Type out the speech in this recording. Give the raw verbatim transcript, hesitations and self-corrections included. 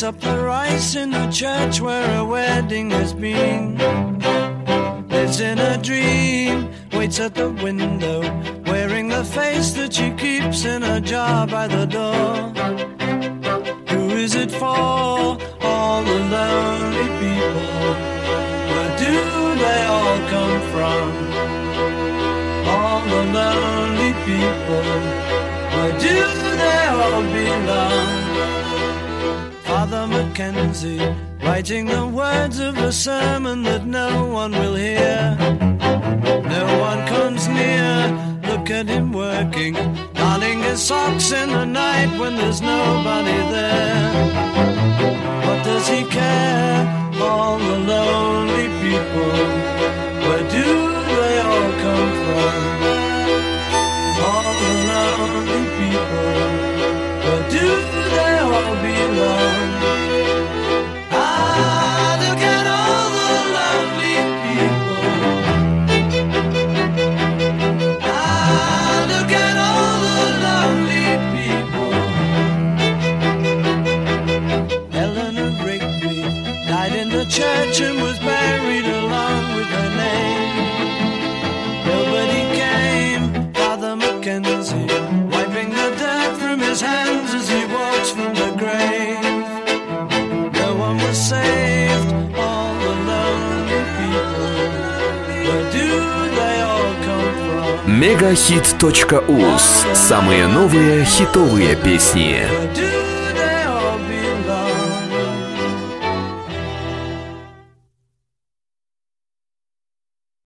Picks up the rice in the church where a wedding has been. Lives in a dream, waits at the window, wearing the face that she keeps in a jar by the door. Who is it for? All the lonely people. Where do they all come from? All the lonely people. Where do they all belong? Father Mackenzie, writing the words of a sermon that no one will hear. No one comes near, look at him working, darning his socks in the night when there's nobody there. What does he care? All the lonely people, where do they all come from? All the lonely people, where do they all belong? Ah, look at all the lonely people. Ah, look at all the lonely people. Eleanor Rigby died in the church and was buried along with her name. Nobody came, Father Mackenzie, wiping the dirt from his hands as he walks from the grave. No one was saved, all the lonely people. Where do they all come from? Мегахит.уз. Самые новые хитовые песни. Where do